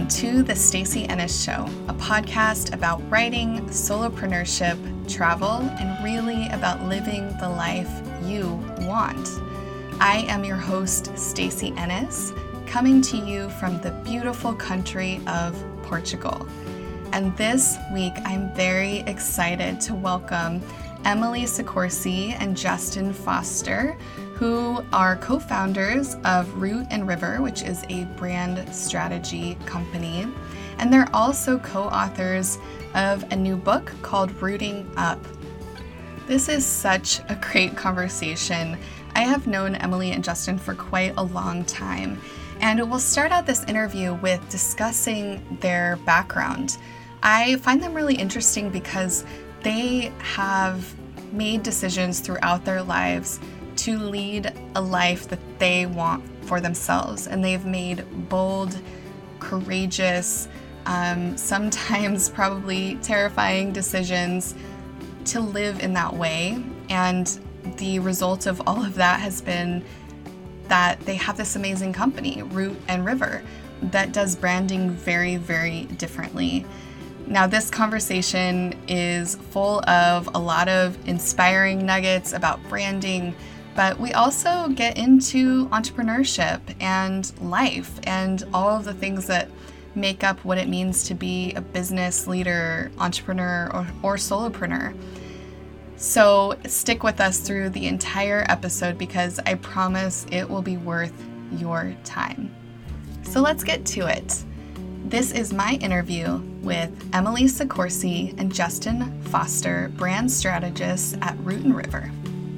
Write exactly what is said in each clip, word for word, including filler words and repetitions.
Welcome to the Stacey Ennis Show, a podcast about writing, solopreneurship, travel, and really about living the life you want. I am your host, Stacey Ennis, coming to you from the beautiful country of Portugal. And this week, I'm very excited to welcome Emily Sikorsy and Justin Foster, who are co-founders of Root and River, which is a brand strategy company. And they're also co-authors of a new book called Rooting Up. This is such a great conversation. I have known Emily and Justin for quite a long time, and we'll start out this interview with discussing their background. I find them really interesting because they have made decisions throughout their lives to lead a life that they want for themselves. And they've made bold, courageous, um, sometimes probably terrifying decisions to live in that way. And the result of all of that has been that they have this amazing company, Root and River, that does branding very, very differently. Now, this conversation is full of a lot of inspiring nuggets about branding, but we also get into entrepreneurship and life and all of the things that make up what it means to be a business leader, entrepreneur, or, or solopreneur. So stick with us through the entire episode because I promise it will be worth your time. So let's get to it. This is my interview with Emily Sikorsy and Justin Foster, brand strategists at Root and River.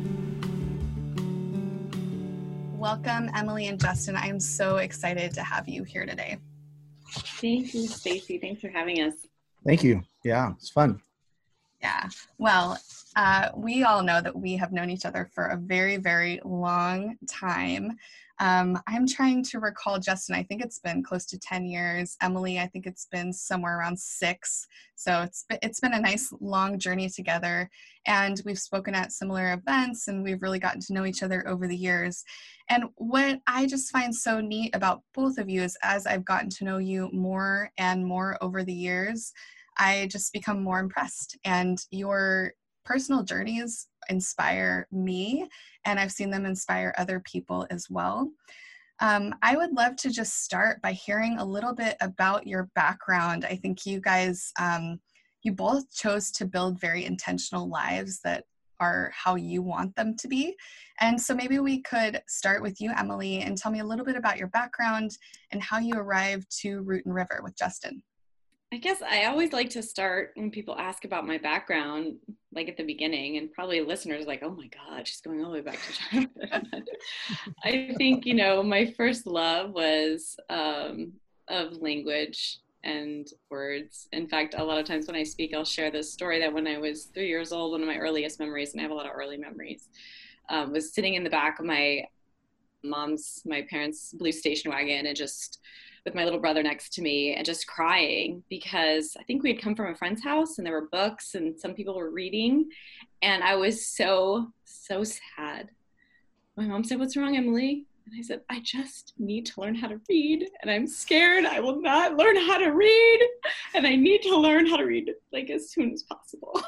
Welcome, Emily and Justin. I'm so excited to have you here today. Thank you, Stacey. Thanks for having us. Thank you. Yeah, it's fun. Yeah. Well, uh, we all know that we have known each other for a very, very long time. Um, I'm trying to recall, Justin, I think it's been close to ten years. Emily, I think it's been somewhere around six. So it's been, it's been a nice long journey together. And we've spoken at similar events and we've really gotten to know each other over the years. And what I just find so neat about both of you is as I've gotten to know you more and more over the years, I just become more impressed. And your personal journeys inspire me, and I've seen them inspire other people as well. Um, I would love to just start by hearing a little bit about your background. I think you guys, um, you both chose to build very intentional lives that are how you want them to be. And so maybe we could start with you, Emily, and tell me a little bit about your background and how you arrived to Root and River with Justin. I guess I always like to start when people ask about my background, like at the beginning, and probably listeners are like, oh my God, she's going all the way back to childhood. I think, you know, my first love was um, of language and words. In fact, a lot of times when I speak, I'll share this story that when I was three years old, one of my earliest memories, and I have a lot of early memories, um, was sitting in the back of my mom's, my parents' blue station wagon and just with my little brother next to me and just crying because I think we had come from a friend's house and there were books and some people were reading. And I was so, so sad. My mom said, "What's wrong, Emily?" And I said, "I just need to learn how to read. And I'm scared I will not learn how to read. And I need to learn how to read like as soon as possible."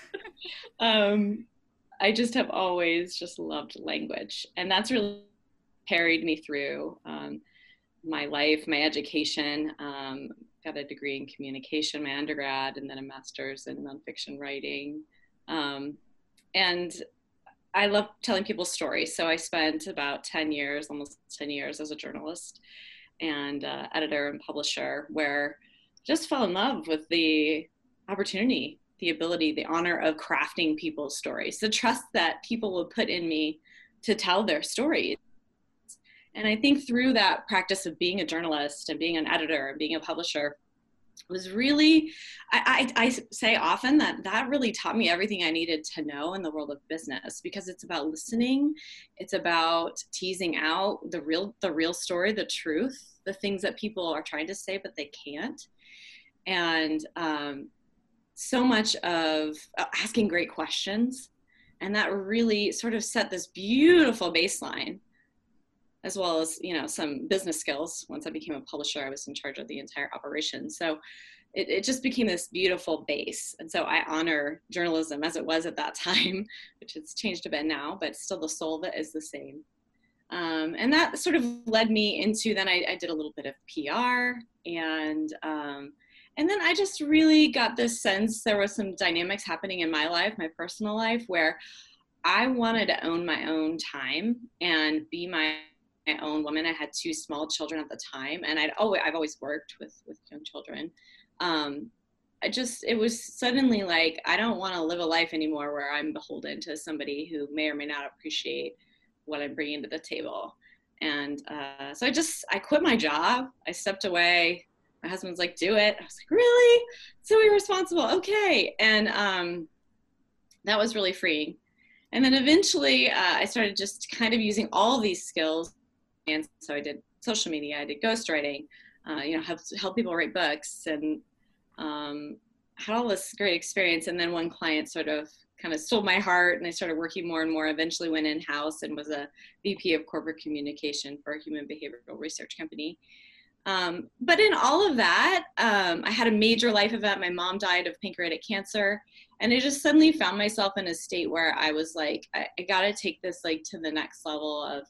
um, I just have always just loved language. And that's really carried me through um, my life, my education. Um, got a degree in communication, my undergrad, and then a master's in nonfiction writing. Um, and I love telling people stories. So I spent about ten years, almost ten years as a journalist and uh, editor and publisher, where I just fell in love with the opportunity, the ability, the honor of crafting people's stories, the trust that people would put in me to tell their stories. And I think through that practice of being a journalist and being an editor and being a publisher was really, I, I, I say often that that really taught me everything I needed to know in the world of business, because it's about listening. It's about teasing out the real, the real story, the truth, the things that people are trying to say, but they can't. And um, so much of asking great questions. And that really sort of set this beautiful baseline as well as, you know, some business skills. Once I became a publisher, I was in charge of the entire operation. So it, it just became this beautiful base. And so I honor journalism as it was at that time, which has changed a bit now, but still the soul of it is the same. Um, and that sort of led me into, then I, I did a little bit of P R, and um, and then I just really got this sense there was some dynamics happening in my life, my personal life, where I wanted to own my own time and be my, my own woman. I had two small children at the time, and I'd always, I've always worked with, with young children. Um, I just, it was suddenly like, I don't want to live a life anymore where I'm beholden to somebody who may or may not appreciate what I'm bringing to the table. And uh, so I just, I quit my job. I stepped away. My husband's like, do it. I was like, really? So irresponsible. Okay. And um, that was really freeing. And then eventually uh, I started just kind of using all these skills. And so I did social media, I did ghostwriting, uh, you know, help, help people write books, and um, had all this great experience. And then one client sort of kind of stole my heart, and I started working more and more, eventually went in-house and was a V P of corporate communication for a human behavioral research company. Um, but in all of that, um, I had a major life event. My mom died of pancreatic cancer, and I just suddenly found myself in a state where I was like, I, I got to take this like to the next level of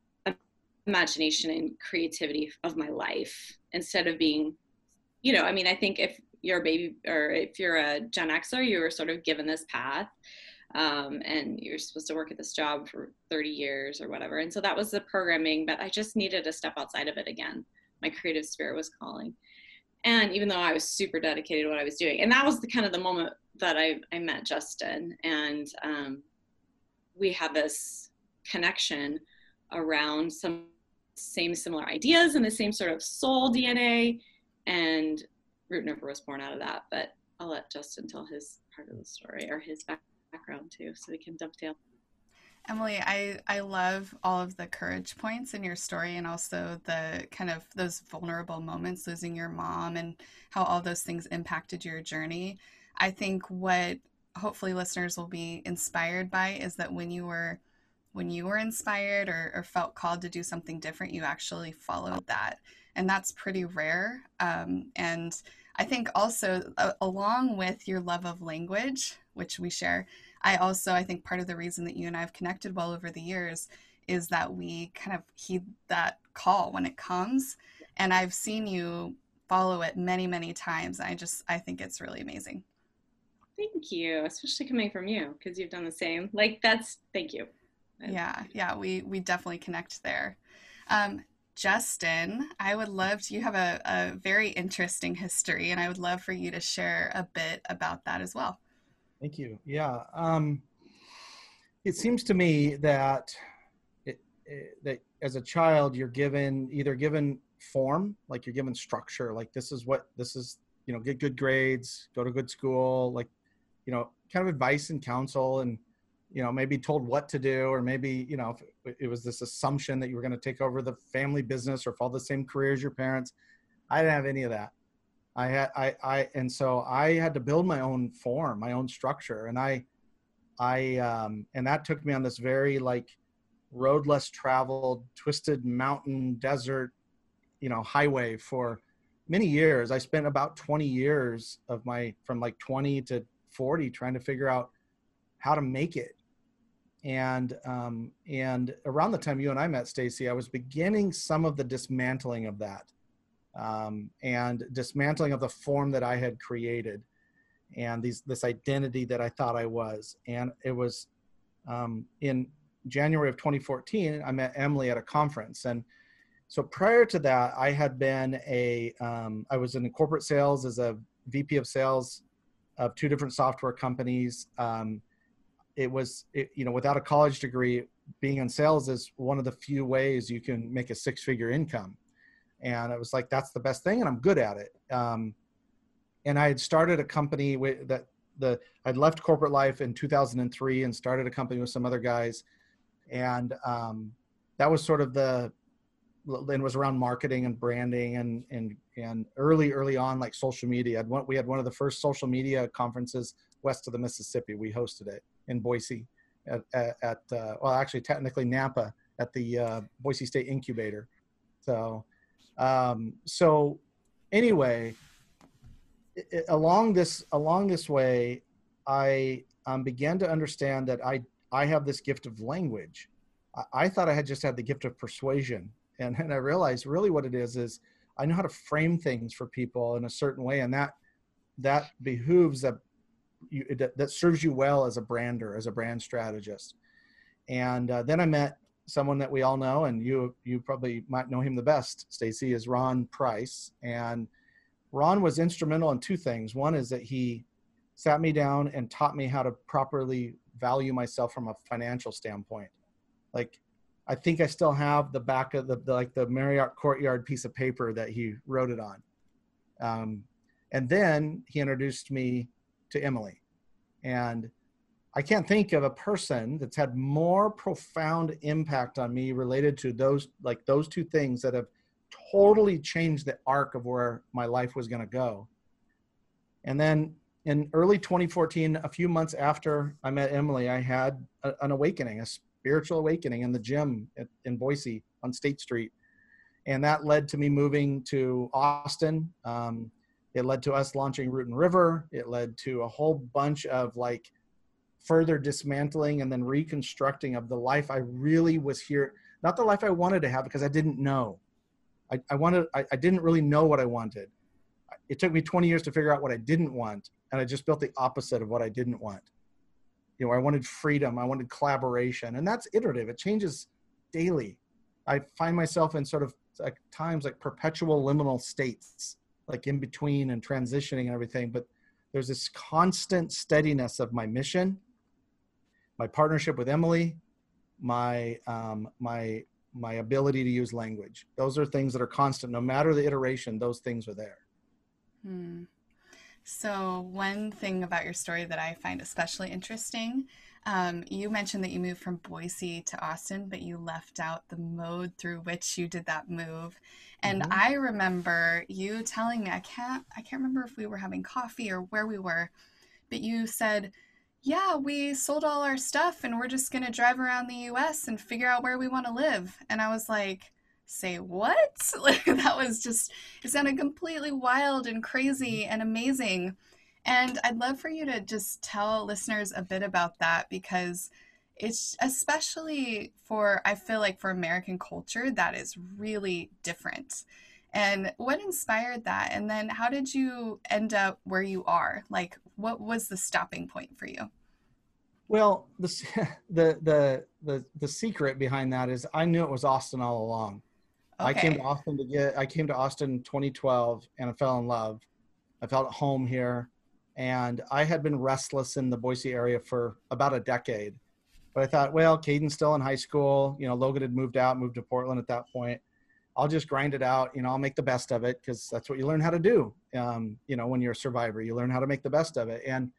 imagination and creativity of my life, instead of being, you know, I mean, I think if you're a baby, or if you're a Gen Xer, you were sort of given this path, um, and you're supposed to work at this job for thirty years or whatever. And so that was the programming, but I just needed to step outside of it again. My creative spirit was calling. And even though I was super dedicated to what I was doing, and that was the kind of the moment that I, I met Justin, and um, we had this connection around some same similar ideas and the same sort of soul D N A, and Root Nerve was born out of that. But I'll let Justin tell his part of the story, or his back- background too, so we can dovetail. Emily, I, I love all of the courage points in your story, and also the kind of those vulnerable moments, losing your mom, and how all those things impacted your journey. I think what hopefully listeners will be inspired by is that when you were when you were inspired or, or felt called to do something different, you actually followed that. And that's pretty rare. Um, and I think also uh, along with your love of language, which we share, I also, I think part of the reason that you and I have connected well over the years is that we kind of heed that call when it comes. And I've seen you follow it many, many times. I just, I think it's really amazing. Thank you, especially coming from you, because you've done the same. Like that's, thank you. Yeah, yeah, we, we definitely connect there. Um, Justin, I would love to, you have a, a very interesting history, and I would love for you to share a bit about that as well. Thank you. Yeah. Um, it seems to me that it, it, that as a child, you're given either given form, like you're given structure, like this is what, this is, you know, get good grades, go to good school, like, you know, kind of advice and counsel, and, you know, maybe told what to do, or maybe, you know, if it was this assumption that you were going to take over the family business or follow the same career as your parents. I didn't have any of that. I had, I, I, and so I had to build my own form, my own structure. And I, I, um, and that took me on this very like road less traveled, twisted mountain desert, you know, highway for many years. I spent about twenty years of my, from like twenty to forty, trying to figure out how to make it. And, um, and around the time you and I met, Stacy, I was beginning some of the dismantling of that. Um, and dismantling of the form that I had created, and these, this identity that I thought I was. And it was um, in January of twenty fourteen, I met Emily at a conference. And so prior to that, I had been a, um, I was in corporate sales as a V P of sales of two different software companies. Um, it was, it, you know, without a college degree, being in sales is one of the few ways you can make a six-figure income. And it was like, that's the best thing, and I'm good at it. Um, and I had started a company with that, the, I'd left corporate life in two thousand three and started a company with some other guys. And um, that was sort of the, and was around marketing and branding and, and, and early, early on, like social media. I'd want, we had one of the first social media conferences west of the Mississippi. We hosted it in Boise at, at, at uh, well, actually technically Nampa at the uh, Boise State Incubator. So, um, so anyway, it, it- along this along this way, I um, began to understand that I I have this gift of language. I, I thought I had just had the gift of persuasion, and and I realized really what it is is I know how to frame things for people in a certain way, and that that behooves that you that, that serves you well as a brander, as a brand strategist. And uh, then I met someone that we all know, and you you probably might know him the best, Stacy, is Ron Price. And Ron was instrumental in two things. One is that he sat me down and taught me how to properly value myself from a financial standpoint. Like, I think I still have the back of the, the like the Marriott Courtyard piece of paper that he wrote it on. Um, and then he introduced me to Emily. And I can't think of a person that's had more profound impact on me related to those, like those two things that have totally changed the arc of where my life was going to go. And then in early twenty fourteen, a few months after I met Emily, I had a, an awakening, a spiritual awakening in the gym at, in Boise on State Street. And that led to me moving to Austin. Um, it led to us launching Root and River. It led to a whole bunch of like further dismantling and then reconstructing of the life I really was here, not the life I wanted to have because I didn't know. I, I wanted, I, I didn't really know what I wanted. It took me twenty years to figure out what I didn't want. And I just built the opposite of what I didn't want. You know, I wanted freedom. I wanted collaboration, and that's iterative. It changes daily. I find myself in sort of like times like perpetual liminal states, like in between and transitioning and everything. But there's this constant steadiness of my mission, my partnership with Emily, my, um, my, my ability to use language. Those are things that are constant. No matter the iteration, those things are there. Hmm. So one thing about your story that I find especially interesting, um, you mentioned that you moved from Boise to Austin, but you left out the mode through which you did that move. And Mhm. I remember you telling me, I can't, I can't remember if we were having coffee or where we were, but you said, yeah, we sold all our stuff and we're just going to drive around the U S and figure out where we want to live. And I was like, say what? Like, that was just, it sounded completely wild and crazy and amazing. And I'd love for you to just tell listeners a bit about that, because it's especially for, I feel like for American culture, that is really different. And what inspired that? And then how did you end up where you are? Like, what was the stopping point for you? Well, the, the, the, the, the secret behind that is I knew it was Austin all along. Okay. I came to Austin to get, I came to Austin in twenty twelve and I fell in love. I felt at home here, and I had been restless in the Boise area for about a decade. But I thought, well, Caden's still in high school. You know, Logan had moved out, moved to Portland at that point. I'll just grind it out. You know, I'll make the best of it, because that's what you learn how to do. Um, you know, when you're a survivor, you learn how to make the best of it. And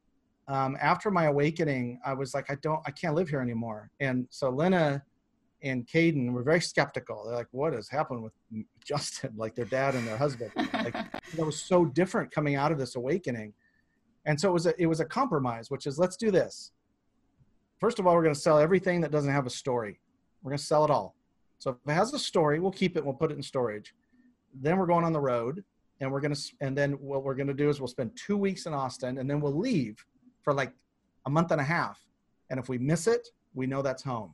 um, after my awakening, I was like, I don't, I can't live here anymore. And so Lena and Caden were very skeptical. They're like, what has happened with Justin? Like their dad and their husband. Like, that was so different coming out of this awakening. And so it was a, it was a compromise, which is, let's do this. First of all, we're going to sell everything that doesn't have a story. We're going to sell it all. So if it has a story, we'll keep it, we'll put it in storage. Then we're going on the road, and we're going to, and then what we're going to do is we'll spend two weeks in Austin, and then we'll leave for like a month and a half. And if we miss it, we know that's home.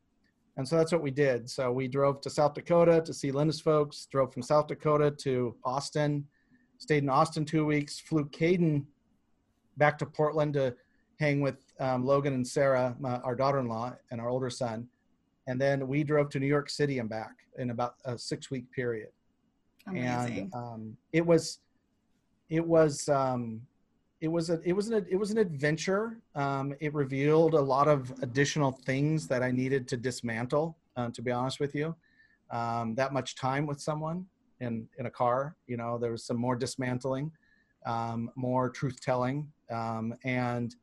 And so that's what we did. So we drove to South Dakota to see Linda's folks, drove from South Dakota to Austin, stayed in Austin two weeks, flew Caden back to Portland to hang with um, Logan and Sarah, my, our daughter-in-law, and our older son. And then we drove to New York City and back in about a six-week period. Amazing. And um, it was, it was, um, it was a, it was an, it was an adventure. Um, it revealed a lot of additional things that I needed to dismantle. Uh, to be honest with you, um, that much time with someone in in a car, you know, there was some more dismantling, um, more truth telling, um, and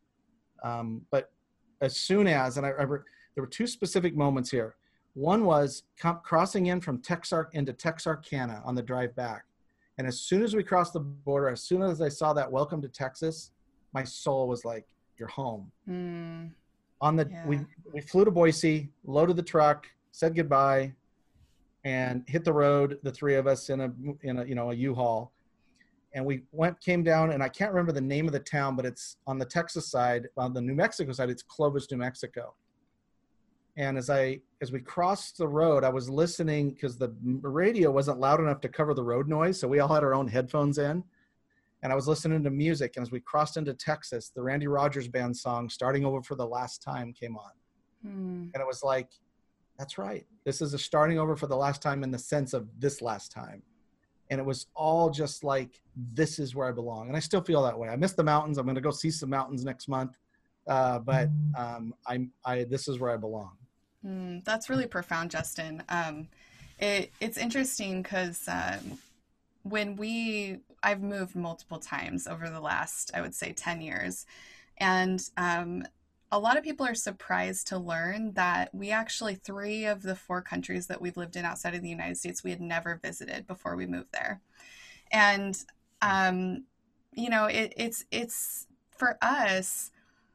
um, but as soon as, and I, I there were two specific moments here. One was com- crossing in from Texark into Texarkana on the drive back. And as soon as we crossed the border, as soon as I saw that welcome to Texas, my soul was like, you're home. Mm, On the, yeah. we, we flew to Boise, loaded the truck, said goodbye, and hit the road, the three of us in a, in a, you know, a U-Haul. And we went, came down, and I can't remember the name of the town, but it's on the Texas side, on the New Mexico side, it's Clovis, New Mexico. And as I, as we crossed the road, I was listening because the radio wasn't loud enough to cover the road noise. So we all had our own headphones in, and I was listening to music. And as we crossed into Texas, the Randy Rogers Band song, Starting Over for the Last Time, came on. Mm. And it was like, that's right. This is a starting over for the last time in the sense of this last time. And it was all just like, this is where I belong. And I still feel that way. I miss the mountains. I'm going to go see some mountains next month. Uh, but um, I'm, I, this is where I belong. Mm, that's really profound, Justin. Um, it, it's interesting because um, when we, I've moved multiple times over the last, I would say ten years. And um, a lot of people are surprised to learn that we actually, three of the four countries that we've lived in outside of the United States, we had never visited before we moved there. And, um, you know, it, it's, it's for us,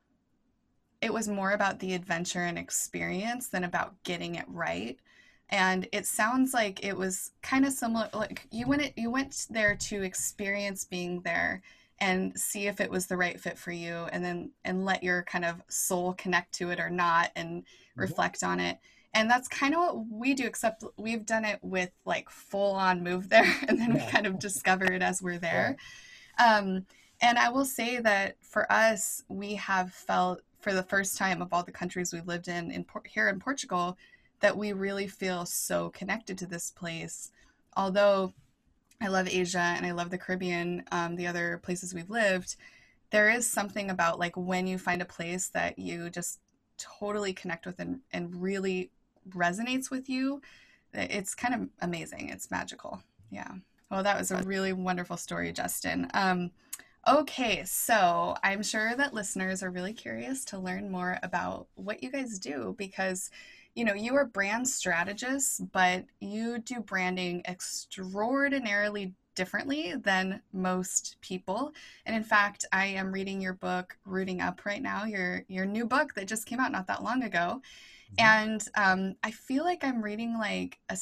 it was more about the adventure and experience than about getting it right. And it sounds like it was kind of similar, like you went, you went there to experience being there and see if it was the right fit for you, and then and let your kind of soul connect to it or not, and reflect on it. And that's kind of what we do, except we've done it with like full on move there, and then yeah. we kind of discover it as we're there. Yeah. Um, and I will say that for us, we have felt for the first time of all the countries we've lived in, in here in Portugal, that we really feel so connected to this place. Although I love Asia and I love the Caribbean, um, the other places we've lived, there is something about like when you find a place that you just totally connect with and, and really resonates with you, it's kind of amazing. It's magical. Yeah. Well, that was a really wonderful story, Justin. Um, Okay, so I'm sure that listeners are really curious to learn more about what you guys do, because, you know, you are brand strategists, but you do branding extraordinarily differently than most people. And in fact, I am reading your book, Rooting Up, right now, your your new book that just came out not that long ago. Mm-hmm. And um, I feel like I'm reading like a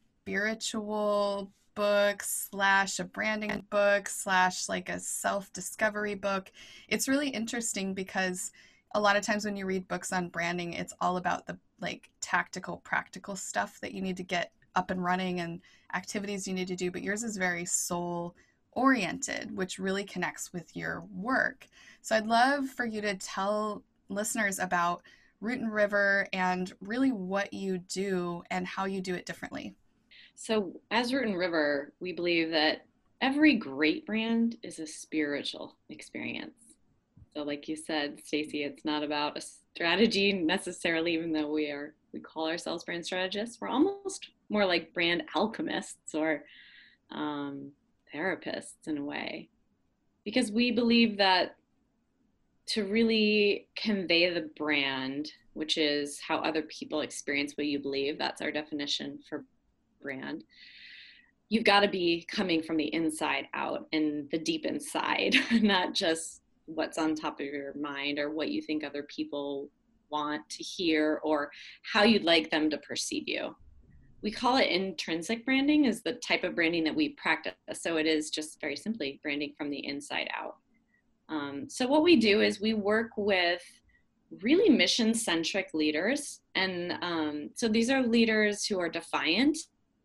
spiritual book slash a branding book slash like a self-discovery book. It's really interesting because a lot of times when you read books on branding, it's all about the like tactical, practical stuff that you need to get up and running and activities you need to do. But yours is very soul oriented, which really connects with your work. So I'd love for you to tell listeners about Root and River and really what you do and how you do it differently. So as Root and River, we believe that every great brand is a spiritual experience. So like you said, Stacy, it's not about a strategy necessarily, even though we are, we call ourselves brand strategists. We're almost more like brand alchemists or um, therapists in a way, because we believe that to really convey the brand, which is how other people experience what you believe, that's our definition for brand, you've got to be coming from the inside out and the deep inside, not just what's on top of your mind or what you think other people want to hear or how you'd like them to perceive you. We call it intrinsic branding, is the type of branding that we practice. So it is just very simply branding from the inside out. Um, so what we do is we work with really mission-centric leaders. And um, so these are leaders who are defiant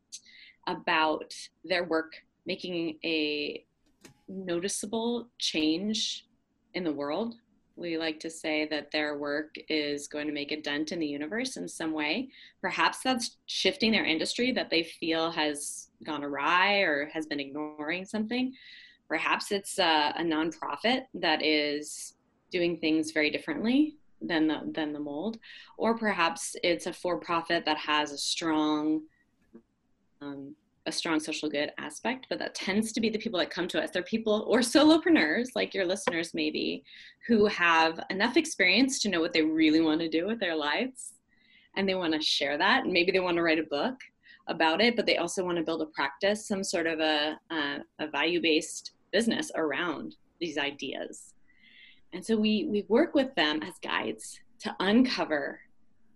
about their work making a noticeable change in the world. We like to say that their work is going to make a dent in the universe in some way. Perhaps that's shifting their industry that they feel has gone awry or has been ignoring something. Perhaps it's a, a nonprofit that is doing things very differently than the, than the mold. Or perhaps it's a for-profit that has a strong um, a strong social good aspect, but that tends to be the people that come to us. They're people or solopreneurs like your listeners maybe, who have enough experience to know what they really want to do with their lives. And they want to share that. And maybe they want to write a book about it, but they also want to build a practice, some sort of a, a, a value-based business around these ideas. And so we, we work with them as guides to uncover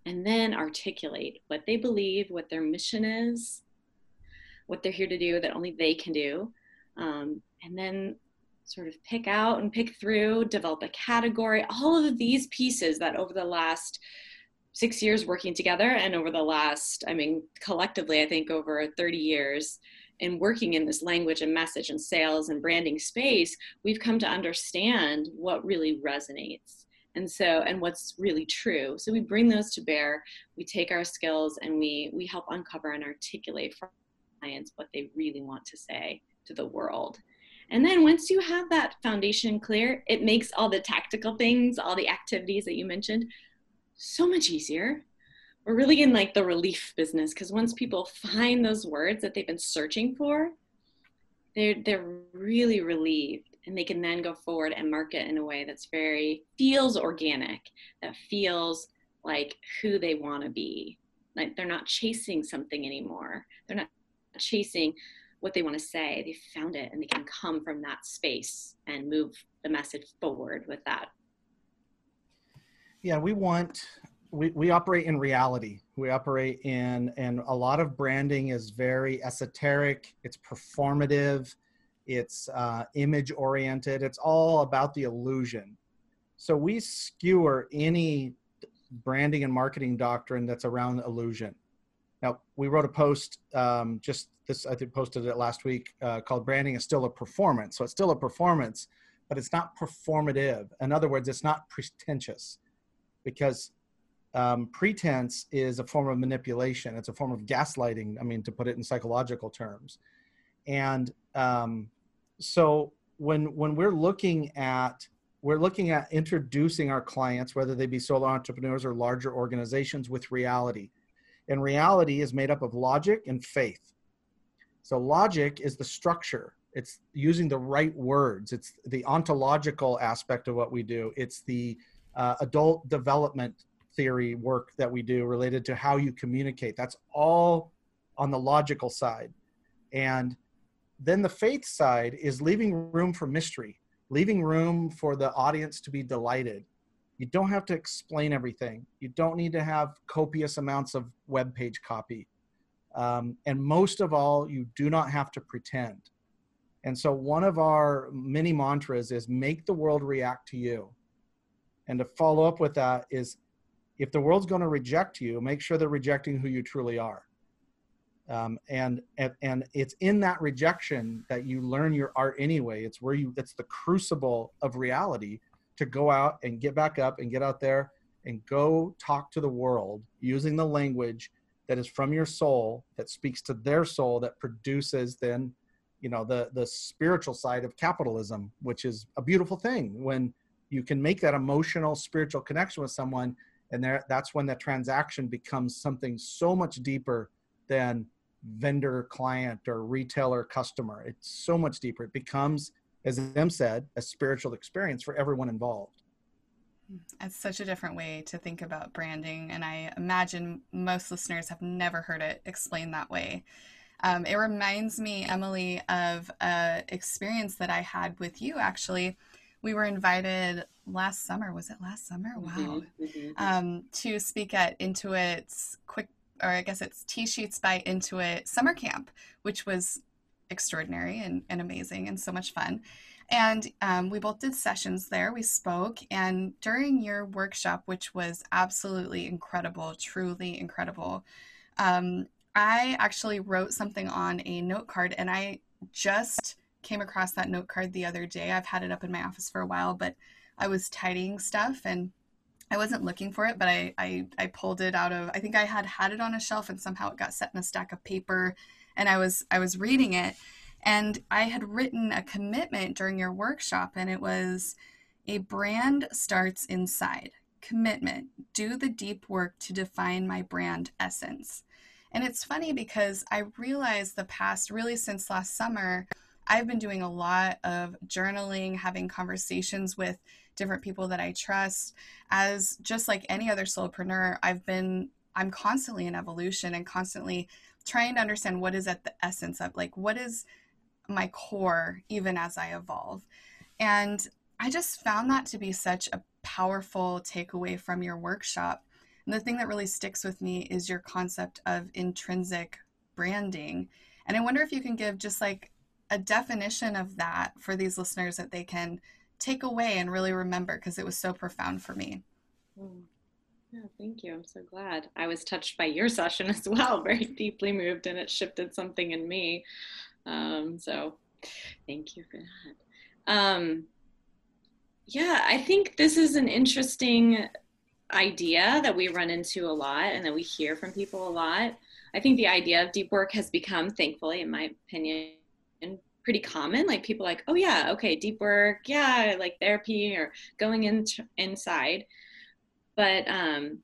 and then articulate what they believe, what their mission is, what they're here to do that only they can do. Um, and then sort of pick out and pick through, develop a category, all of these pieces that over the last six years working together and over the last, I mean, collectively, I think over thirty years in working in this language and message and sales and branding space, we've come to understand what really resonates. And so, and what's really true. So we bring those to bear, we take our skills and we, we help uncover and articulate for clients what they really want to say to the world. And then once you have that foundation clear, it makes all the tactical things, all the activities that you mentioned, so much easier. We're really in like the relief business, because once people find those words that they've been searching for, they're, they're really relieved, and they can then go forward and market in a way that's very, feels organic, that feels like who they want to be. Like they're not chasing something anymore. They're not chasing what they want to say. They found it, and they can come from that space and move the message forward with that. Yeah, we want, we, we operate in reality. We operate in, and a lot of branding is very esoteric. It's performative. It's uh, image oriented. It's all about the illusion. So we skewer any branding and marketing doctrine that's around illusion. Now, we wrote a post um, just this, I think posted it last week, uh, called Branding is Still a Performance. So it's still a performance, but it's not performative. In other words, it's not pretentious, because um, pretense is a form of manipulation. It's a form of gaslighting, I mean, to put it in psychological terms. And um, so when, when we're looking at, we're looking at introducing our clients, whether they be solo entrepreneurs or larger organizations, with reality. And reality is made up of logic and faith. So logic is the structure. It's using the right words. It's the ontological aspect of what we do. It's the uh, adult development theory work that we do related to how you communicate. That's all on the logical side. And then the faith side is leaving room for mystery, leaving room for the audience to be delighted. You don't have to explain everything. You don't need to have copious amounts of web page copy. Um, and most of all, you do not have to pretend. And so one of our mini mantras is make the world react to you. And to follow up with that is, if the world's going to reject you, make sure they're rejecting who you truly are. Um, and, and, and it's in that rejection that you learn your art anyway. It's where you, it's the crucible of reality to go out and get back up and get out there and go talk to the world using the language that is from your soul, that speaks to their soul, that produces then, you know, the, the spiritual side of capitalism, which is a beautiful thing when you can make that emotional, spiritual connection with someone. And there, that's when that transaction becomes something so much deeper than vendor, client, or retailer, customer. It's so much deeper. It becomes, as Em said, a spiritual experience for everyone involved. It's such a different way to think about branding, and I imagine most listeners have never heard it explained that way. Um, it reminds me, Emily, of an experience that I had with you, actually. We were invited last summer. Was it last summer? Wow. Mm-hmm. Um, to speak at Intuit's quick, or I guess it's T-Sheets by Intuit summer camp, which was extraordinary and, and amazing and so much fun. And um, we both did sessions there. We spoke, and during your workshop, which was absolutely incredible, truly incredible, um, I actually wrote something on a note card, and I just came across that note card the other day. I've had it up in my office for a while, but I was tidying stuff and I wasn't looking for it, but I, I, I pulled it out of, I think I had had it on a shelf, and somehow it got set in a stack of paper, and I was, I was reading it, and I had written a commitment during your workshop, and it was, a brand starts inside. Commitment. Do the deep work to define my brand essence. And it's funny because I realized the past, really since last summer, I've been doing a lot of journaling, having conversations with different people that I trust. As just like any other solopreneur, I've been, I'm constantly in evolution and constantly trying to understand what is at the essence of, like, what is my core, even as I evolve. And I just found that to be such a powerful takeaway from your workshop, And the thing that really sticks with me is your concept of intrinsic branding. And I wonder if you can give just like a definition of that for these listeners that they can take away and really remember, because it was so profound for me. Mm. Yeah, thank you. I'm so glad. I was touched by your session as well, very deeply moved, and it shifted something in me. Um, so thank you for that. Um, yeah, I think this is an interesting idea that we run into a lot and that we hear from people a lot. I think the idea of deep work has become, thankfully, in my opinion, pretty common. Like people like, oh yeah, okay, deep work, yeah, like therapy or going in inside. But um,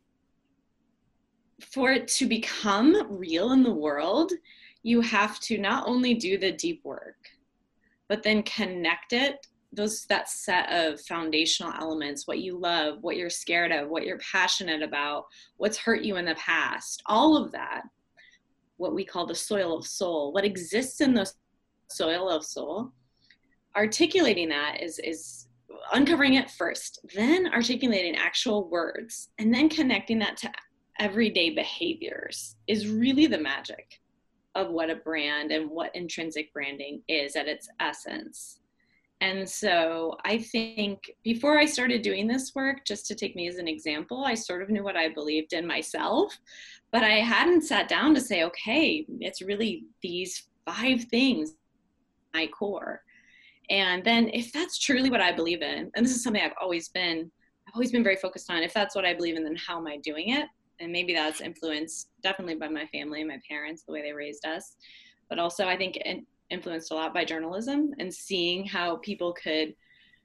for it to become real in the world, you have to not only do the deep work, but then connect it, those that set of foundational elements, what you love, what you're scared of, what you're passionate about, what's hurt you in the past, all of that, what we call the soil of soul, what exists in the soil of soul, articulating that is is uncovering it first, then articulating actual words, and then connecting that to everyday behaviors is really the magic of what a brand and what intrinsic branding is at its essence. And so I think before I started doing this work, just to take me as an example, I sort of knew what I believed in myself, but I hadn't sat down to say, okay, it's really these five things, my core. And then if that's truly what I believe in, and this is something I've always been, I've always been very focused on, if that's what I believe in, then how am I doing it? And maybe that's influenced definitely by my family, my parents, the way they raised us, but also I think influenced a lot by journalism and seeing how people could,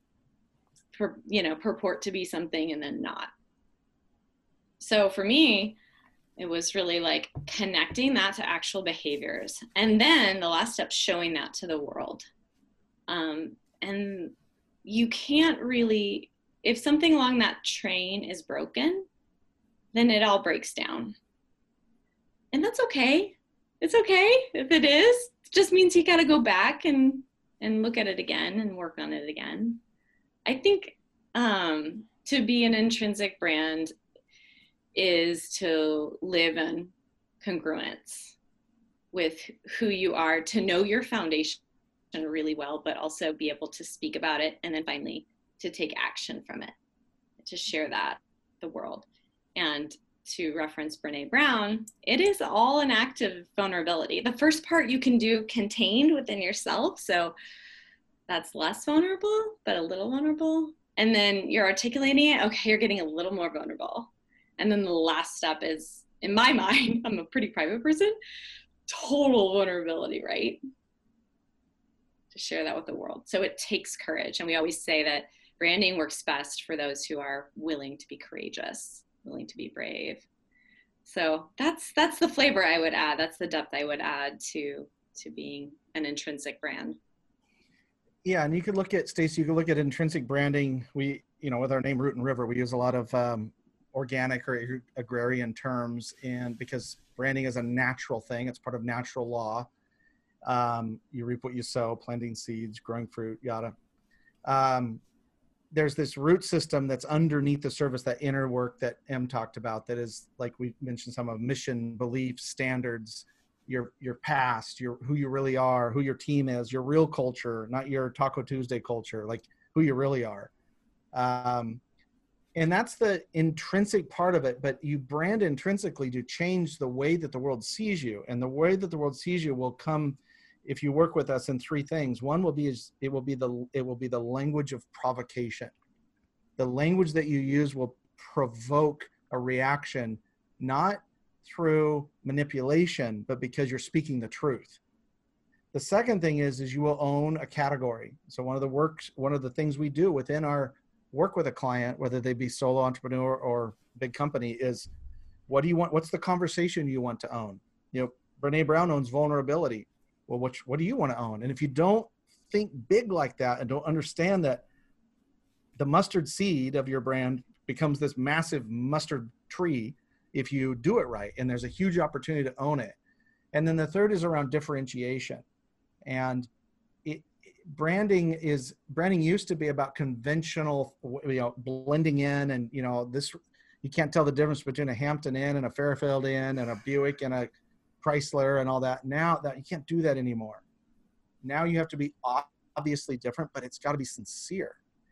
you know, purport to be something and then not. So for me, it was really like connecting that to actual behaviors. And then the last step, showing that to the world. Um, and you can't really, if something along that train is broken, then it all breaks down. And that's okay. It's okay if it is. It just means you got to go back and, and look at it again and work on it again. I think um, to be an intrinsic brand is to live in congruence with who you are, to know your foundation really well, but also be able to speak about it, and then finally to take action from it, to share that with the world. And to reference Brené Brown, it is all an act of vulnerability. The first part you can do contained within yourself, so that's less vulnerable, but a little vulnerable. And then you're articulating it, okay, you're getting a little more vulnerable. And then the last step is, in my mind, I'm a pretty private person, total vulnerability, right? To share that with the world. So it takes courage. And we always say that branding works best for those who are willing to be courageous, willing to be brave. So that's that's the flavor I would add. That's the depth I would add to to being an intrinsic brand. Yeah, and you could look at, Stacey, you could look at intrinsic branding. We, you know, with our name Root and River, we use a lot of um, organic or agrarian terms, and because branding is a natural thing, it's part of natural law. Um, you reap what you sow, planting seeds, growing fruit, yada. Um, there's this root system that's underneath the surface, that inner work that Em talked about, that is, like we mentioned, some of mission, beliefs, standards, your your past, your who you really are, who your team is, your real culture, not your Taco Tuesday culture, like who you really are. Um, and that's the intrinsic part of it, but you brand intrinsically to change the way that the world sees you. And the way that the world sees you will come if you work with us in three things. One will be, is it will be the, it will be the language of provocation. The language that you use will provoke a reaction, not through manipulation, but because you're speaking the truth. The second thing is, is you will own a category. So one of the works, one of the things we do within our work with a client, whether they be solo entrepreneur or big company, is what do you want? What's the conversation you want to own? You know, Brené Brown owns vulnerability. Well, what, what do you want to own? And if you don't think big like that and don't understand that the mustard seed of your brand becomes this massive mustard tree if you do it right, and there's a huge opportunity to own it. And then the third is around differentiation. And it, branding is, branding used to be about conventional, you know, blending in, and, you know, this, You can't tell the difference between a Hampton Inn and a Fairfield Inn and a Buick and a Chrysler and all that. Now that you can't do that anymore. Now you have to be obviously different, but it's got to be sincere.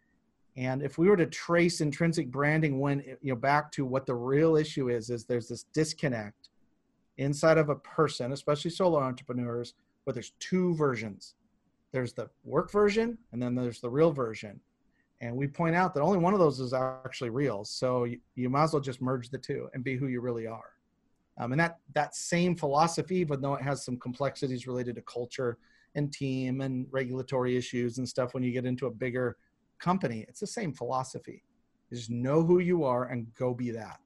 And if we were to trace intrinsic branding when, you know, back to what the real issue is, is there's this disconnect inside of a person, especially solo entrepreneurs, where there's two versions. There's the work version, and then there's the real version. And we point out that only one of those is actually real. So you, you might as well just merge the two and be who you really are. Um, and that, that same philosophy, even though it has some complexities related to culture and team and regulatory issues and stuff, when you get into a bigger company, it's the same philosophy. Just know who you are and go be that.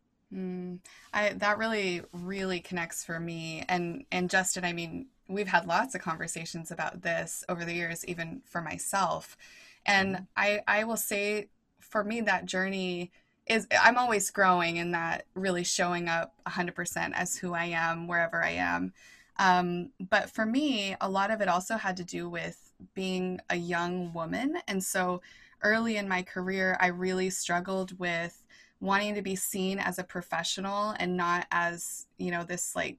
Mm, I, that really, really connects for me. And, and Justin, I mean, we've had lots of conversations about this over the years, even for myself. And I, I will say for me, that journey is, I'm always growing in that, really showing up one hundred percent as who I am, wherever I am. Um, but for me, a lot of it also had to do with being a young woman. And so early in my career, I really struggled with wanting to be seen as a professional and not as, you know, this like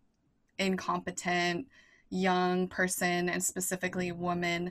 incompetent young person, and specifically woman.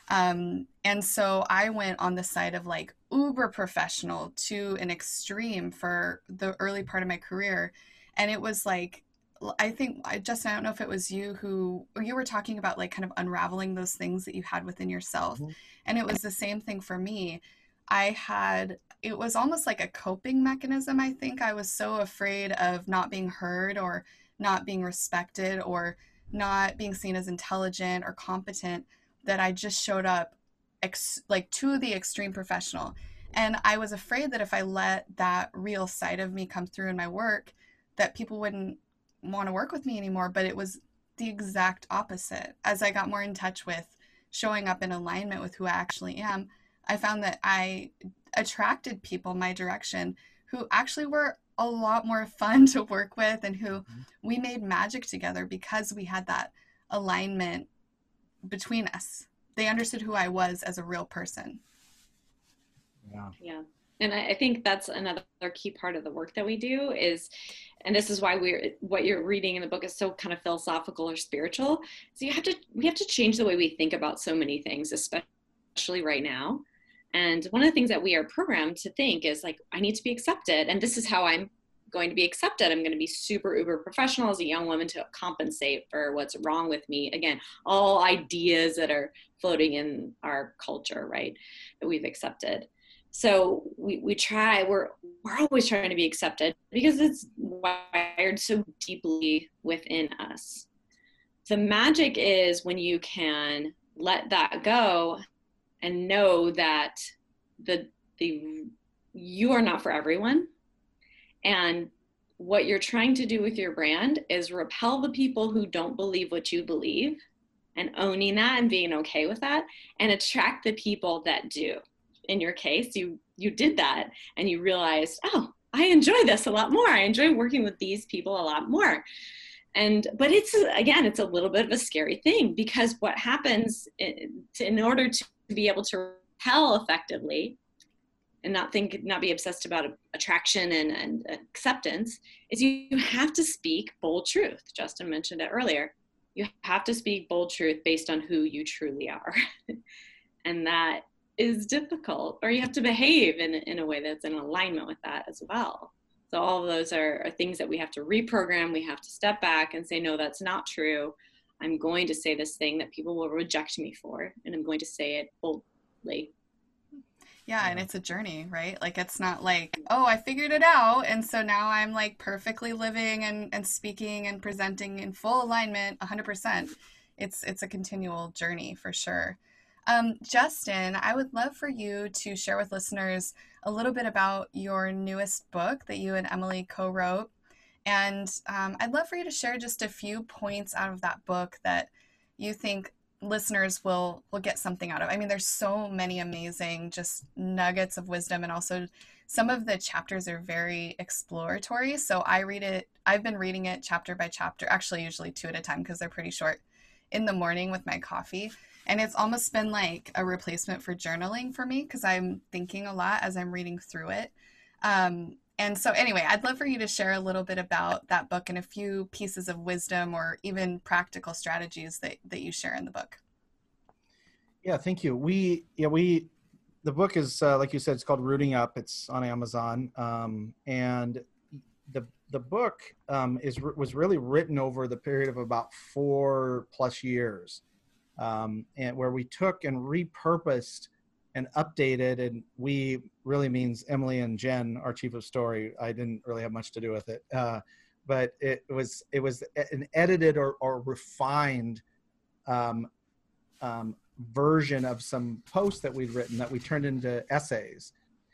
Um, and so I went on the side of like uber professional to an extreme for the early part of my career. And it was like, I think, Justin, I don't know if it was you who, or you were talking about like kind of unraveling those things that you had within yourself. Mm-hmm. And it was the same thing for me. I had, it was almost like a coping mechanism. I think I was so afraid of not being heard or not being respected or not being seen as intelligent or competent that I just showed up ex- like to the extreme professional. And I was afraid that if I let that real side of me come through in my work, that people wouldn't want to work with me anymore. But it was the exact opposite. As I got more in touch with showing up in alignment with who I actually am, I found that I attracted people my direction who actually were a lot more fun to work with and who mm-hmm. we made magic together because we had that alignment between us. They understood who I was as a real person. Yeah. Yeah. And I, I think that's another key part of the work that we do is, and this is why we're, what you're reading in the book is so kind of philosophical or spiritual. So you have to, we have to change the way we think about so many things, especially right now. And one of the things that we are programmed to think is like, I need to be accepted. And this is how I'm going to be accepted. I'm going to be super uber professional as a young woman to compensate for what's wrong with me. Again, all ideas that are floating in our culture, right, that we've accepted. So we, we try, we're, we're always trying to be accepted because it's wired so deeply within us. The magic is when you can let that go and know that the, the, you are not for everyone. And what you're trying to do with your brand is repel the people who don't believe what you believe and owning that and being okay with that, and attract the people that do. In your case, you, you did that and you realized, oh, I enjoy this a lot more. I enjoy working with these people a lot more. And, but it's, again, it's a little bit of a scary thing because what happens in, in order to be able to repel effectively and not think, not be obsessed about attraction and, and acceptance is you, you have to speak bold truth. Justin mentioned it earlier. You have to speak bold truth based on who you truly are. And that is difficult, or you have to behave in, in a way that's in alignment with that as well. So all of those are, are things that we have to reprogram. We have to step back and say, no, that's not true. I'm going to say this thing that people will reject me for, and I'm going to say it boldly. Yeah, and it's a journey, right? Like, it's not like, oh, I figured it out, and so now I'm like perfectly living and, and speaking and presenting in full alignment one hundred percent. It's it's a continual journey for sure. Um, Justin, I would love for you to share with listeners a little bit about your newest book that you and Emily co-wrote. And um, I'd love for you to share just a few points out of that book that you think listeners will will get something out of. I mean, there's so many amazing just nuggets of wisdom, and also some of the chapters are very exploratory. So I read it, I've been reading it chapter by chapter, actually usually two at a time because they're pretty short, in the morning with my coffee. And it's almost been like a replacement for journaling for me because I'm thinking a lot as I'm reading through it. Um, And so anyway, I'd love for you to share a little bit about that book and a few pieces of wisdom or even practical strategies that, that you share in the book. Yeah, thank you. We, yeah, we, the book is, uh, like you said, it's called Rooting Up. It's on Amazon. Um, and the, the book um, is, was really written over the period of about four plus years. Um, and where we took and repurposed and updated, and we really means Emily and Jen, our chief of story. I didn't really have much to do with it, uh, but it was it was an edited or, or refined um, um, version of some posts that we'd written that we turned into essays.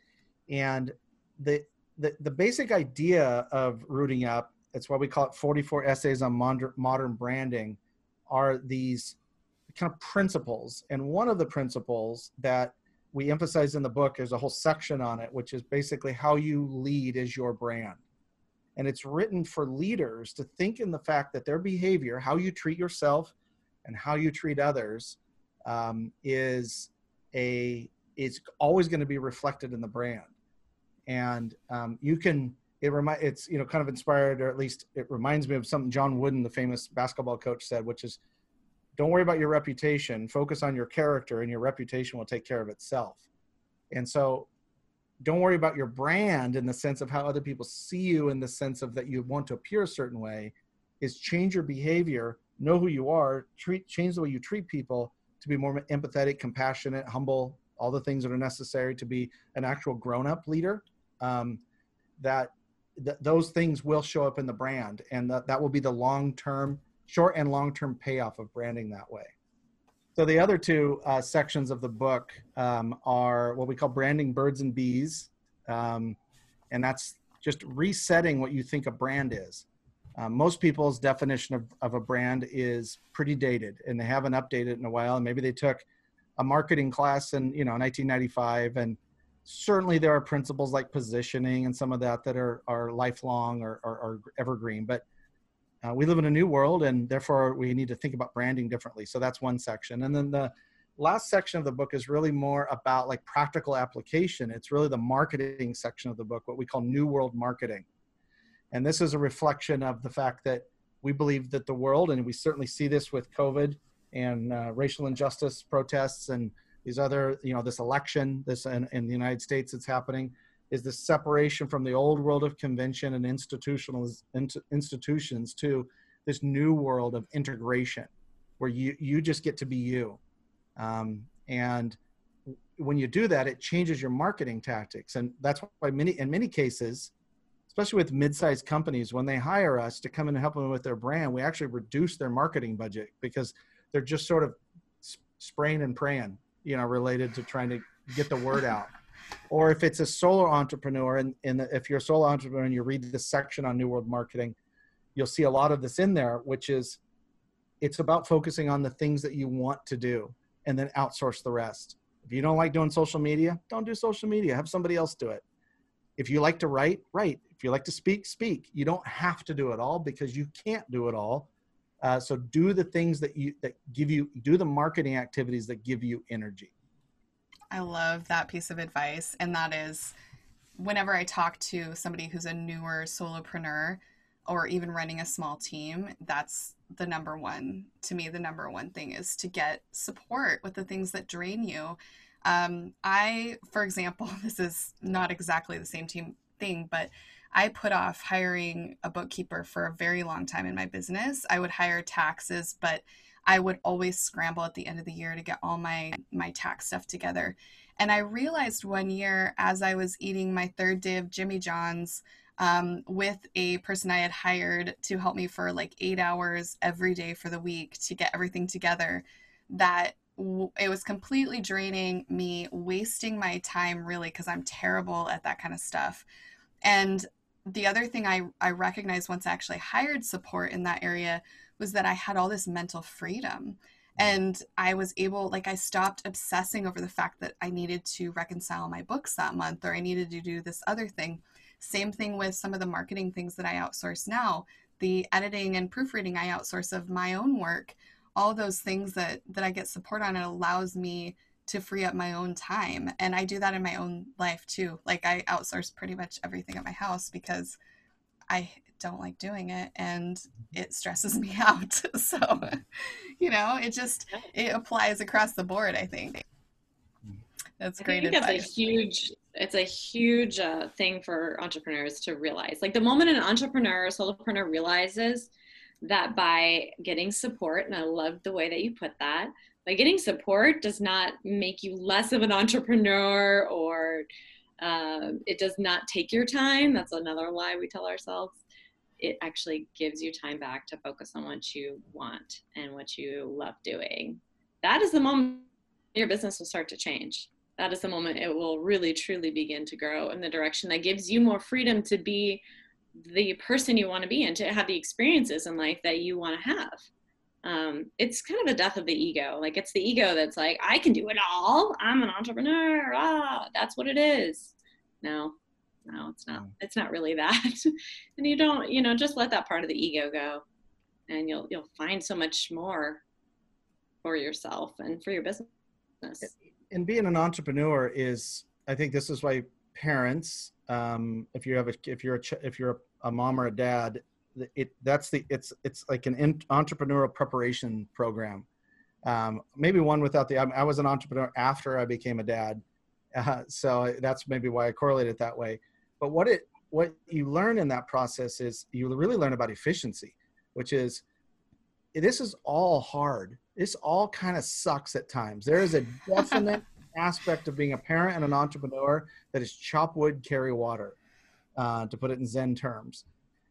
And the the, the basic idea of Rooting Up, it's why we call it forty-four Essays on Modern, modern Branding, are these kind of principles. And one of the principles that we emphasize in the book, there's a whole section on it, which is basically how you lead is your brand. And it's written for leaders to think in the fact that their behavior, how you treat yourself and how you treat others, um, is a, it's always going to be reflected in the brand. And um, you can, it remind, it's, you know, kind of inspired, or at least it reminds me of something John Wooden, the famous basketball coach, said, which is, don't worry about your reputation, focus on your character, and your reputation will take care of itself. And so don't worry about your brand in the sense of how other people see you, in the sense of that you want to appear a certain way, is change your behavior, know who you are, treat, change the way you treat people to be more empathetic, compassionate, humble, all the things that are necessary to be an actual grown-up leader. Um, that th- those things will show up in the brand, and that, that will be the long-term, short and long-term payoff of branding that way. So the other two uh, sections of the book um, are what we call branding birds and bees. Um, and that's just resetting what you think a brand is. Um, most people's definition of, of a brand is pretty dated, and they haven't updated in a while. And maybe they took a marketing class in, you know, nineteen ninety-five. And certainly there are principles like positioning and some of that that are, are lifelong or, or, or evergreen. But Uh, we live in a new world, and therefore we need to think about branding differently. So that's one section. And then the last section of the book is really more about like practical application. It's really the marketing section of the book, what we call New World Marketing. And this is a reflection of the fact that we believe that the world, and we certainly see this with COVID and uh, racial injustice protests and these other, you know, this election, this in, in the United States that's happening, is the separation from the old world of convention and institutional institutions to this new world of integration, where you, you just get to be you. Um, and when you do that, it changes your marketing tactics. And that's why many, in many cases, especially with mid-sized companies, when they hire us to come in and help them with their brand, we actually reduce their marketing budget because they're just sort of spraying and praying, you know, related to trying to get the word out. Or if it's a solo entrepreneur, and, and if you're a solo entrepreneur and you read this section on New World Marketing, you'll see a lot of this in there, which is it's about focusing on the things that you want to do and then outsource the rest. If you don't like doing social media, don't do social media. Have somebody else do it. If you like to write, write. If you like to speak, speak. You don't have to do it all because you can't do it all. Uh, so do the things that you that give you, do the marketing activities that give you energy. I love that piece of advice. And that is, whenever I talk to somebody who's a newer solopreneur or even running a small team, that's the number one, to me, the number one thing is to get support with the things that drain you. Um, I, for example, this is not exactly the same team thing, but I put off hiring a bookkeeper for a very long time in my business. I would hire taxes, but I would always scramble at the end of the year to get all my, my tax stuff together. And I realized one year as I was eating my third day of Jimmy John's um, with a person I had hired to help me for like eight hours every day for the week to get everything together, that w- it was completely draining me, wasting my time really, because I'm terrible at that kind of stuff. And the other thing I, I recognized once I actually hired support in that area was that I had all this mental freedom, and I was able, like, I stopped obsessing over the fact that I needed to reconcile my books that month, or I needed to do this other thing. Same thing with some of the marketing things that I outsource now, the editing and proofreading I outsource of my own work, all those things that, that I get support on. It allows me to free up my own time. And I do that in my own life too. Like I outsource pretty much everything at my house because I don't like doing it and it stresses me out. So, you know, it just, it applies across the board, I think. That's great I think advice. That's a huge, it's a huge uh, thing for entrepreneurs to realize. Like the moment an entrepreneur or solopreneur realizes that by getting support, and I love the way that you put that, by getting support does not make you less of an entrepreneur, or uh, it does not take your time. That's another lie we tell ourselves. It actually gives you time back to focus on what you want and what you love doing. That is the moment your business will start to change. That is the moment it will really, truly begin to grow in the direction that gives you more freedom to be the person you want to be and to have the experiences in life that you want to have. Um, it's kind of the death of the ego. Like it's the ego that's like, I can do it all. I'm an entrepreneur. Ah, that's what it is. No, no, it's not. It's not really that. And you don't, you know, just let that part of the ego go, and you'll you'll find so much more for yourself and for your business. And being an entrepreneur is, I think this is why parents, um, if you have a, if you're a, ch- if you're a, a mom or a dad, it that's the it's it's like an in, entrepreneurial preparation program. Um, maybe one without the. I, I was an entrepreneur after I became a dad, uh, so that's maybe why I correlate it that way. But what it what you learn in that process is you really learn about efficiency, which is this is all hard. This all kind of sucks at times. There is a definite aspect of being a parent and an entrepreneur that is chop wood, carry water, uh, to put it in Zen terms.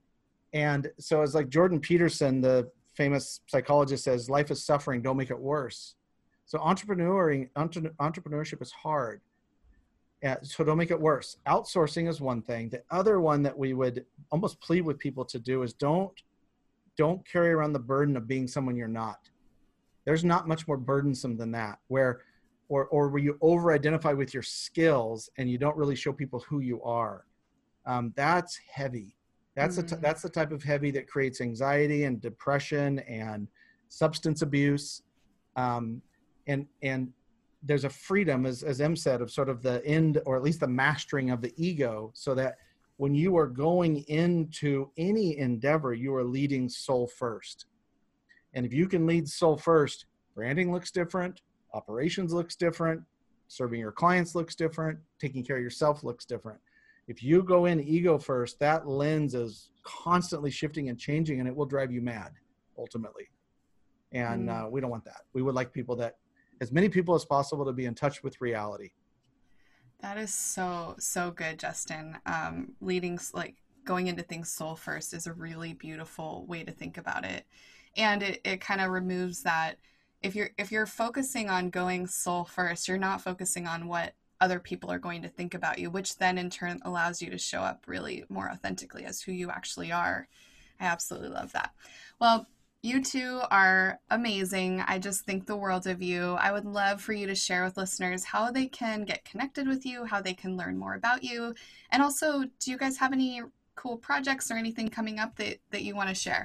And so it's like Jordan Peterson, the famous psychologist, says, life is suffering, don't make it worse. So entrepreneuring, entre- entrepreneurship is hard. Yeah, so don't make it worse. Outsourcing is one thing. The other one that we would almost plead with people to do is don't, don't carry around the burden of being someone you're not. There's not much more burdensome than that, where, or, or where you over-identify with your skills and you don't really show people who you are. Um, that's heavy. That's mm. the t- that's the type of heavy that creates anxiety and depression and substance abuse. Um, and and there's a freedom, as as Em said, of sort of the end, or at least the mastering of the ego, so that when you are going into any endeavor, you are leading soul first. And if you can lead soul first, branding looks different, operations looks different, serving your clients looks different, taking care of yourself looks different. If you go in ego first, that lens is constantly shifting and changing, and it will drive you mad, ultimately. And mm. uh, we don't want that. We would like people that, as many people as possible, to be in touch with reality. That is so, so good, Justin. Um, leading, like going into things soul first is a really beautiful way to think about it. And it, it kind of removes that if you're if you're focusing on going soul first, you're not focusing on what other people are going to think about you, which then in turn allows you to show up really more authentically as who you actually are. I absolutely love that. Well, you two are amazing. I just think the world of you. I would love for you to share with listeners how they can get connected with you, how they can learn more about you. And also, do you guys have any cool projects or anything coming up that, that you want to share?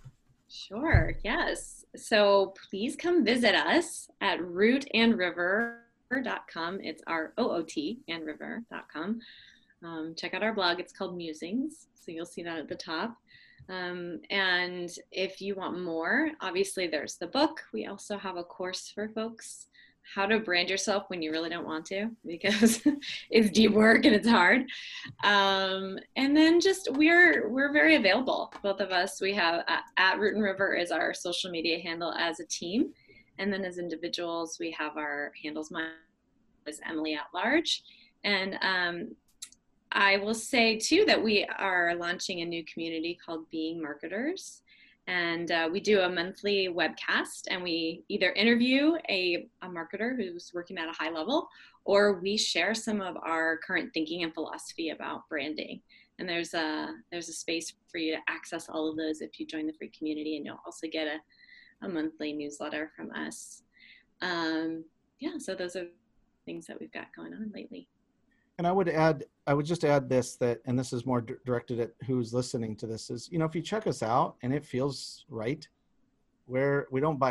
Sure, yes. So please come visit us at root and river dot com. It's our O O T and river dot com. Um, check out our blog. It's called Musings. So you'll see that at the top. Um, and if you want more, obviously there's the book. We also have a course for folks, how to brand yourself when you really don't want to, because it's deep work and it's hard. Um, and then just we're we're very available, both of us. We have uh, at Root and River is our social media handle as a team, and then as individuals we have our handles. Mine is Emily at Large, and um, I will say too that we are launching a new community called Being Marketers. And uh, we do a monthly webcast, and we either interview a, a marketer who's working at a high level, or we share some of our current thinking and philosophy about branding. And there's a there's a space for you to access all of those if you join the free community, and you'll also get a, a monthly newsletter from us. Um, yeah, so those are things that we've got going on lately. And I would add, I would just add this, that, and this is more d- directed at who's listening to this, is, you know, if you check us out and it feels right, where we don't bite,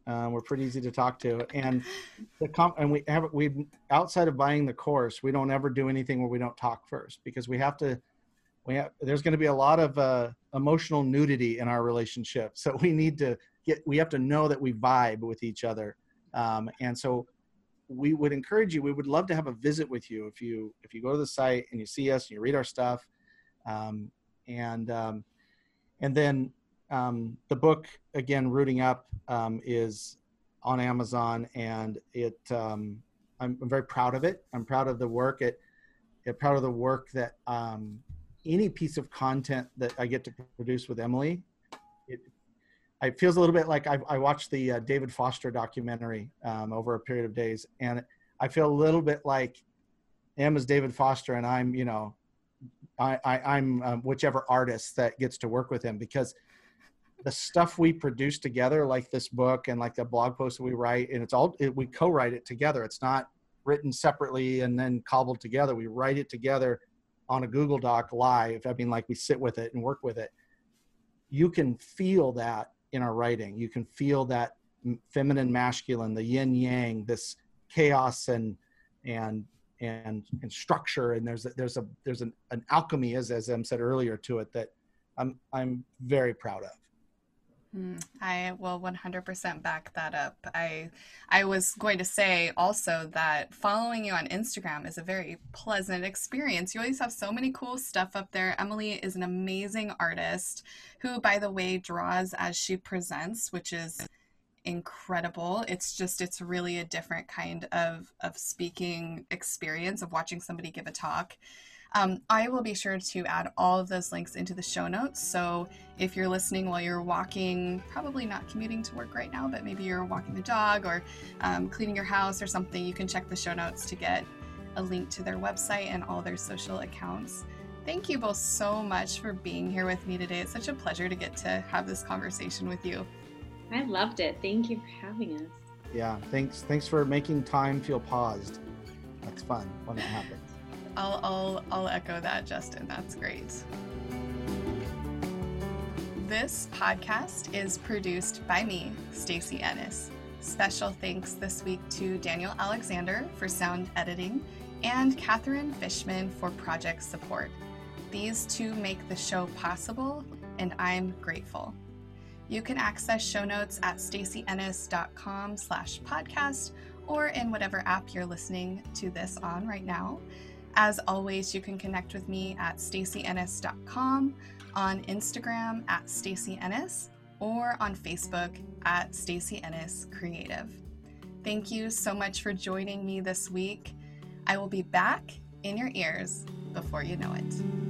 Uh, we're pretty easy to talk to, and the com- and we have we outside of buying the course, we don't ever do anything where we don't talk first, because we have to. We have, there's going to be a lot of uh, emotional nudity in our relationship, so we need to get. We have to know that we vibe with each other, um, and so we would encourage you. We would love to have a visit with you if you if you go to the site and you see us and you read our stuff, um, and um, and then. Um, the book, again, Rooting Up, um, is on Amazon, and it um, I'm, I'm very proud of it. I'm proud of the work. It, I'm proud of the work that um, any piece of content that I get to produce with Emily. It, it feels a little bit like I, I watched the uh, David Foster documentary um, over a period of days, and I feel a little bit like Em is David Foster, and I'm, you know, I, I, I'm um, whichever artist that gets to work with him, because the stuff we produce together, like this book and like the blog post that we write, and it's all, it, we co-write it together. It's not written separately and then cobbled together. We write it together on a Google Doc live. I mean, like we sit with it and work with it. You can feel that in our writing. You can feel that feminine, masculine, the yin yang, this chaos and, and, and, and structure. And there's a, there's a, there's an, an alchemy, as, as Em said earlier, to it that I'm, I'm very proud of. I will one hundred percent back that up. I I was going to say also that following you on Instagram is a very pleasant experience. You always have so many cool stuff up there. Emily is an amazing artist who, by the way, draws as she presents, which is incredible. It's just, it's really a different kind of, of speaking experience, of watching somebody give a talk. Um, I will be sure to add all of those links into the show notes. So if you're listening while you're walking, probably not commuting to work right now, but maybe you're walking the dog or um, cleaning your house or something, you can check the show notes to get a link to their website and all their social accounts. Thank you both so much for being here with me today. It's such a pleasure to get to have this conversation with you. I loved it. Thank you for having us. Yeah, thanks. Thanks for making time feel paused. That's fun when it happens. I'll, I'll, I'll echo that, Justin. That's great. This podcast is produced by me, Stacey Ennis. Special thanks this week to Daniel Alexander for sound editing and Catherine Fishman for project support. These two make the show possible, and I'm grateful. You can access show notes at stacyennis.com slash podcast or in whatever app you're listening to this on right now. As always, you can connect with me at stacey ennis dot com, on Instagram at Stacey Ennis, or on Facebook at Stacey Ennis Creative. Thank you so much for joining me this week. I will be back in your ears before you know it.